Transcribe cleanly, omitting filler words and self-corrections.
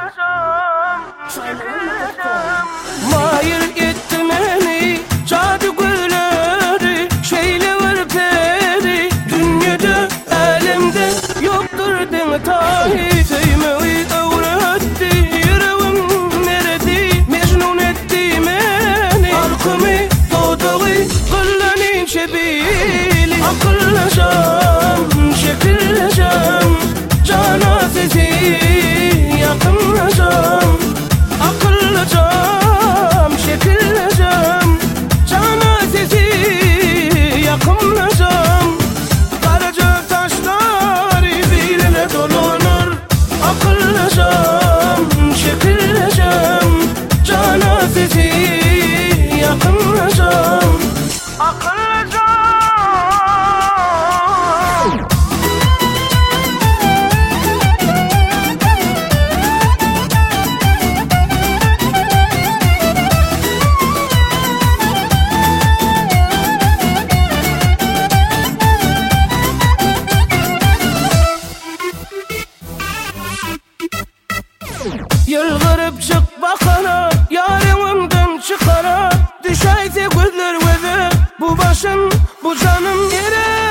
Mayır etti beni cadı gülleri, şeyle var peri dünyada elimde yoktur deme tahi. Sevmeyi öğretti yüreğim nerede, mecnun etti beni. Halkımı doğduğu kıllanin şebili, akıllaşam şekillaşam, cana sesi yakınlaşam. Akıllıcam, şekillecam, cana sesi yakınlaşam. Karaca taşlar birbirine dolanır. Akıllıcam, şekillecam, cana sesi yakınlaşam. Akıllıcam. Yılgırıp çık bakana, yarimimden çıkara. Düşeyse gözler göze, bu başım bu canım yere.